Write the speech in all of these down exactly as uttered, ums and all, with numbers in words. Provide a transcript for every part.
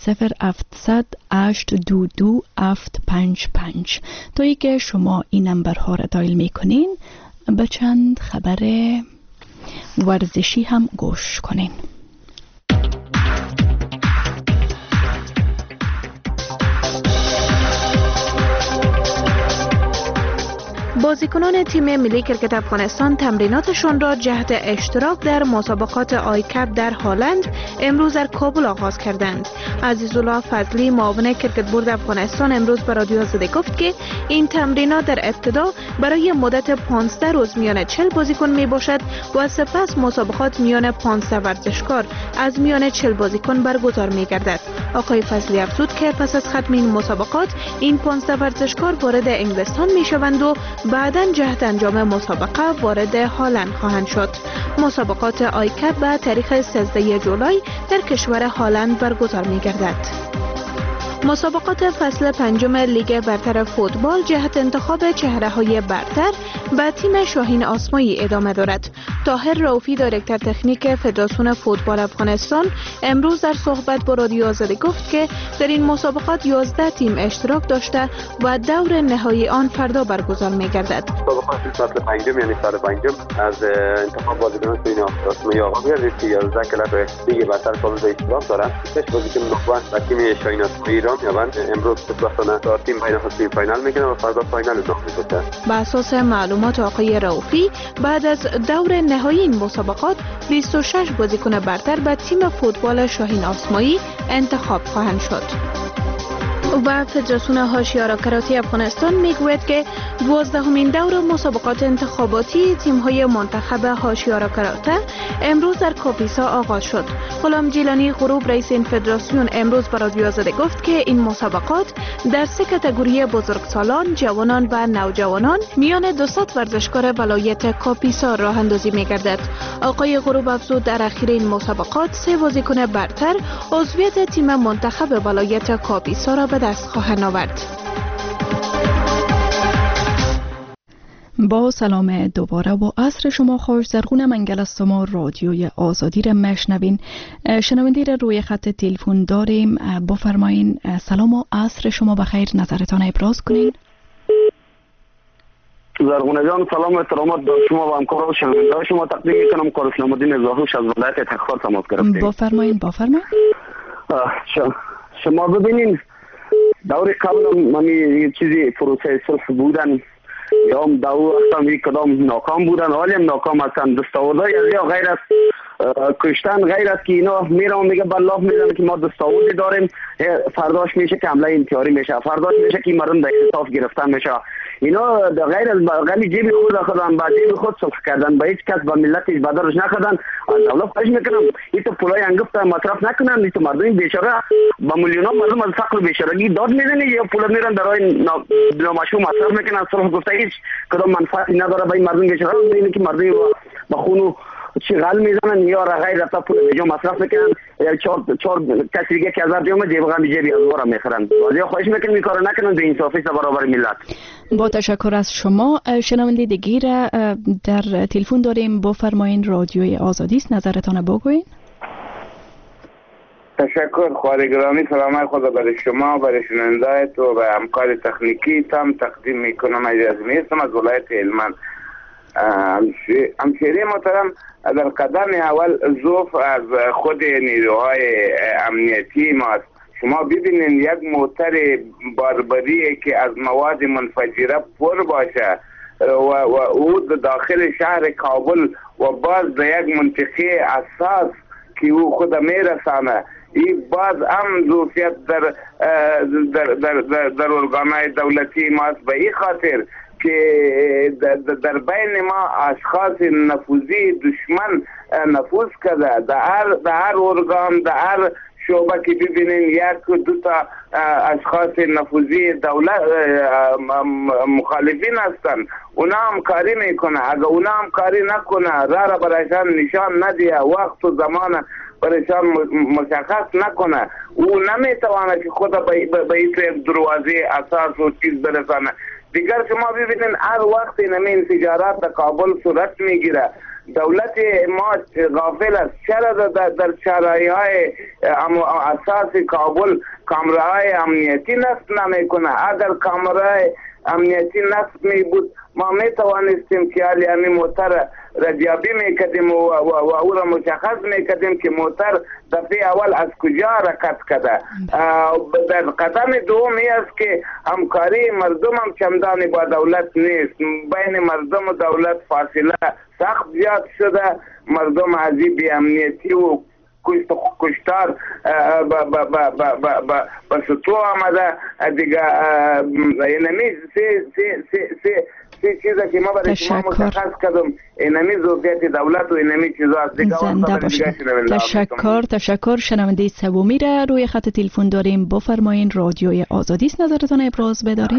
صفر هفتصد هشت دو دو هفت پنج پنج. تا ای که شما این نمبرها را دایل میکنین به چند خبر ورزشی هم گوش کنین. بازیکنان تیم ملی کرکت افغانستان تمریناتشان را جهت اشتراک در مسابقات آیکپ در هلند امروز در کابل آغاز کردند. عزیزالله فضلی معاون کرکت بورد افغانستان امروز به رادیو آزادی گفت که این تمرینات در ابتدا برای مدت پانزده روز میان چهل بازیکن می باشد و سپس مسابقات میان پانزده ورزشکار از میان چهل بازیکن برگزار می گردد. آقای فضلی افزود که پس از ختم این مسابقات این پانزده ورزشکار وارد انگلستان می شوند و بعداً جهت انجام مسابقه وارد هلند خواهند شد. مسابقات آیکپ به تاریخ سیزده جولای در کشور هلند برگزار می گردد. مسابقات فصل پنجم لیگ برتر فوتبال جهت انتخاب چهره‌های برتر به تیم شاهین آسمایی ادامه دارد. طاهر رؤوفی دایرکتور تکنیک فدراسیون فوتبال افغانستان امروز در صحبت با رادیو آزادی گفت که در این مسابقات یازده تیم اشتراک داشته و دور نهایی آن فردا برگزار می‌گردد. مسابقات فصل پنجم یعنی سال پنجم از انتخاب بازیکنان شاهین آسمایی آغاز می‌شود که یازده کلب لیگ برتر کامل به اشتراک دارند. شش بازیکن نخبه و تیم شاهین آسمایی ایران می‌آیند. امروز سپاسانه تا تیم بین خصوصی فاینال می‌کنه و فردا فاینال نام می‌گذارد. بر اساس معلومات آقای رؤوفی بعد از دور نهایی این مسابقات بیست و شش بازیکن برتر به تیم فوتبال شاهین آسمایی انتخاب خواهند شد. و فدراسیون حاشیه‌آرا کراته افغانستان میگوید که دوازدهمین دور مسابقات انتخاباتی تیم‌های منتخب حاشیه‌آرا کراته امروز در کاپیسا آغاز شد. غلام جیلانی غروب رئیس این فدراسیون امروز به رادیو آزادی گفت که این مسابقات در سه کاتگوری بزرگسالان، جوانان و نوجوانان میان دویست ورزشکار ولایت کاپیسا راه اندازی می‌گردد. آقای غروب افزود در اخیر این مسابقات سه بازیکن برتر عضویت تیم منتخب ولایت کاپیسا را به دست خواهند آورد. با سلام دوباره و عصر شما خوش. زرغون منگل است. ما رادیوی آزادی را میشنوین. شنونده را روی خط تلفن داریم. بفرمایین. سلام و عصر شما بخیر، نظرتان ابراز کنین. زرغونه جان سلام و احترامات به شما و همکاران و شنونده شما تقدیم میکنم. کار اسلام الدین زاهوش از ولایت تخار تماس گرفتیم. بفرمایین بفرمایین. شما ببینین دور قبل من یه چیزی پروسه صلح بودن یا هم دور هستم کدام ناکام بودن، حالی هم ناکام هستن. دستاوردهای از یا غیر از کشتن غیر از که اینا میرم میگه بالله میزنه که ما دستاوردی داریم، فرداش میشه که حمله انتحاری میشه، فرداش میشه که مردم در اختطاف گرفتن میشه. اینا غیر از بغلی جیب خود خودن با جیب خود صلح کردن، با هیچ کس با ملتش بدرش نکردن. از دولت خواهش میکنم این تو پولای انگفت مصرف نکنن. این تو مردم بیچاره با میلیون ها مردم از فقر و بیچارگی داد میزنه یا پول میرن در راه نامشروع مصرف میکنن. صلح گفته هیچ کدام منفعتی نداره برای مردم بیچاره. اینه که مردم با خون چی غل میزنن یا را غیر رفتا پول بیجا مصرف میکنن یا چهار چهار کسی دیگه که هزار دیوم جیب غم جیبی از وارا میخرن. ولی خواهش میکنم این کارو نکنن، به انصافی برابر ملت. با تشکر از شما. شنونده دیگه را در تلفن داریم. بفرمایین. رادیوی آزادی است، نظرتان بگوین. تشکر. خوار گرامی سلام خدا برای شما، برای شنونده تو و همکار تکنیکی تام تقدیم میکنم. اجازه میستم از ولایت هلمند. همشیره محترم، در قدم اول ضعف از خود نیروهای امنیتی ماست. شما ببینید یک موتر باربری که از مواد منفجره پر باشه و, و او داخل شهر کابل و باز در یک منطقه اساس که او خود میرسانه، این باز هم ظرفیت در در در در, در ارگانهای دولتی ماست. به این خاطر که در بین ما اشخاص نفوذی دشمن نفوذ کرده در هر در هر ارگان در هر شعبه که ببینین یک دو تا اشخاص نفوذی دولت مخالفین هستن. اونا هم کاری میکنه. اگر اونا هم کاری نکنه، راه را برایشان نشان ندیه، وقت و زمان برایشان مشخص نکنه، او نمیتواند که خود به این دروازه اساس و چیز برسانه. دیگر شما ببینین هر وقت این انفجارات در کابل صورت میگیره، دولت ما غافل است. چرا در, در شهرهای های اساس کابل کامرهای امنیتی نصب نمیکنه؟ اگر کامرهای امنیتی نصب می بود ما می توانستیم که یعنی موتر رجابی میکردیم و, و, و او را مشخص میکردیم که موتر دفعه اول از کجا حرکت کرده. در قدم دومی است که همکاری مردم هم چندانی با دولت نیست. بین مردم و دولت فاصله سخت زیاد شده. مردم از این بی امنیتی و کشتار با سطوح آمده دیگه. اینمی سی سی سی سی سی چیزا که ما برای شما مشخص کردم، اینمی ظرفیت دولت و اینمی چیزا از دیگه. زنده باشین. تشکر تشکر. شنونده سومی را روی خط تلفن داریم. بفرمایین. رادیوی آزادی است، نظرتان ابراز بدارین.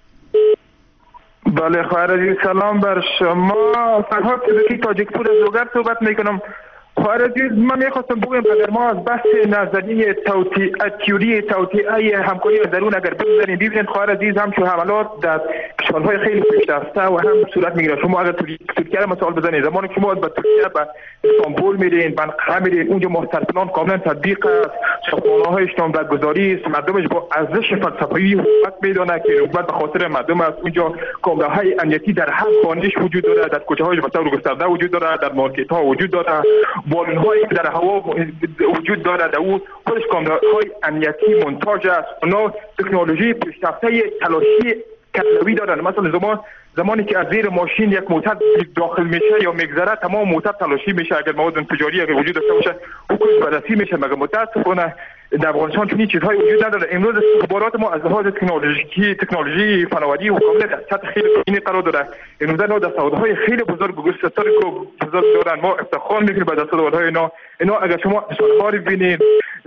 بله خواهر عزیز، سلام بر شما. فرهاد صدیقی تاجیکپور از لوگر صحبت میکنم. خواهر عزیز، من میخواستم بگم اگر ما از بحث نظریه توطئه تئوری توطئه همکاری درون اگر بگذاریم ببینید خواهر عزیز، هم چون حملات در کشورهای خیلی پیشرفته و هم صورت میگیره. شما اگر ترکیه را مثال بزنید، زمانی که شما به ترکیه به استانبول میرین، به انقره میرین، اونجا مسترپلان کاملا تطبیق است، ساختمان‌هایش نامبرگذاری است، مردمش با ارزش فلسفی حکومت میدونه که حکومت به خاطر مردم است. اونجا کامراهای امنیتی در هر خانه‌اش وجود داره، در کوچه‌های به طور گسترده وجود داره، در مارکت‌ها وجود داره، بالون‌هایی که در هوا وجود داره، در او خودش کامراهای امنیتی منتاج است. اونا تکنولوژی پیشرفته تلاشی کتلوی دارن. مثلا زمان زمانی که از زیر ماشین یک موتر داخل میشه یا میگذره، تمام موتر تلاشی میشه. اگر مواد تجاری اگر وجود داشته باشه حکومت بررسی میشه. مگر متاسفانه در افغانستان چنین چیزهای وجود نداره. امروز استخبارات ما از لحاظ تکنولوژیکی تکنولوژی فناوری و کاملا در سطح خیلی پایینی قرار داره. امروز اینا دستاوردهای خیلی بزرگ و ستاره بزرگ دارن. ما افتخار میکنیم به دستاوردهای اینا. اینا اگر شما سالها رو ببینید،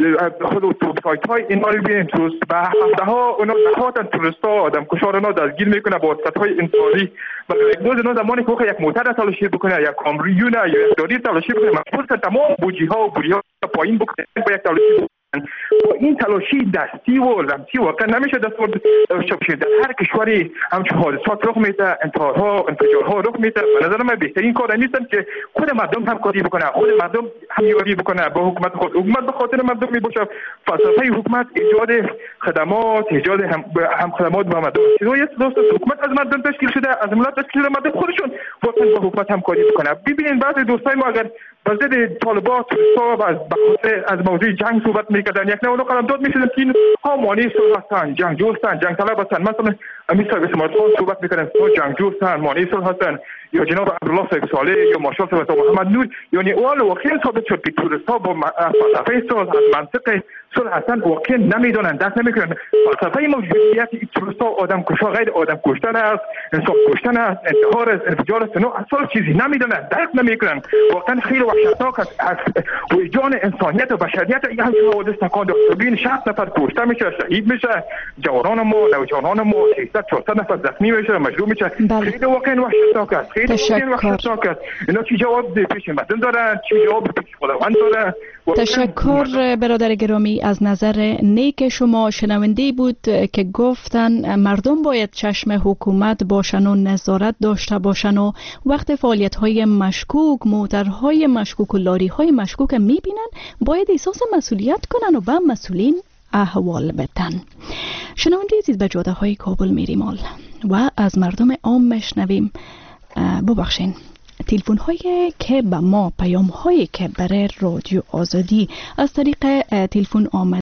خود سایت های اینا رو ببینید، توست به هفته ها اونا دهات توریستا آدم کشار اینا دستگیر میکنه با واسطه‌های انسانی. مگر امروز اینا زمانی که یک موتر تلاشی بکنه، یک کامریون یا یک داری تلاشی بکنه، مجبور که تمام بوجی ها و بوری ها پایین بکنه با یک تلاشی. با این تلاشی دستی و لمسی واقعا نمیشه دستورد داشته باشید. در هر کشوری همچون حادثات رخ میده، انتحارها انفجارها رخ میده. به نظر من بهترین کار نیستن که خود مردم همکاری بکنه، خود مردم همکاری بکنه با حکومت. خود حکومت به خاطر مردم میباشه. فلسفه حکومت ایجاد خدمات، ایجاد هم, هم خدمات به مردم. چیزایی است دوست حکومت از مردم تشکیل شده، از ملت تشکیل شده، مردم خودشون واقعا با حکومت همکاری بکنه. ببینید بعضی دوستای ما اگر با ضد طالبان توسا از بخاطر از موضوع جنگ صحبت میکردن، یک نوع قلمداد میشدن که این ها مانی صلح هستن، جنگجو هستن، جنگ طلب هستن. مثلا امیر صاحب اسماعیل خان صحبت میکردن ها جنگجو هستن، مانی صلح هستن، یا جناب عبدالله صاحب صالح یا مارشال صاحب محمد نور. یعنی اول واقعا ثابت شد که توریستا با فلسفه صلح از منطق صلح هستن واقعا نمیدونن، دست نمیکنن. فلسفه موجودیت توریستا آدم کشا غیر آدم کشتن است، انسان کشتن است، انتحار است، انفجار است. نه اصلا چیزی نمیدونن، درک نمیکنن. واقعا خیلی وحشتناک است. از وجدان انسانیت و بشریت این حوادث تکان داد. ببین شصت نفر کشته میشه، شهید میشه، جوانان ما، نوجوانان ما سیصد چهارصد نفر زخمی میشه، مجروح میشه. خیلی واقعا وحشتناک است. خیلی واقعا وحشتناک است. اینا چی جواب پیش مردم دارن، چی جواب پیش خداوند دارن. تشکر برادر گرامی از نظر نیک شما. شنونده بود که گفتن مردم باید چشم حکومت باشن و نظارت داشته باشن و وقت فعالیت های مشکوک، موترهای مشکوک و لاری های مشکوک میبینن باید احساس مسئولیت کنن و به مسئولین احوال بدن. شنونده عزیز، به جاده های کابل میریم و از مردم عام میشنویم. ببخشین تلفن هایی که به ما، پیام هایی که برای رادیو آزادی از طریق تلفن آمد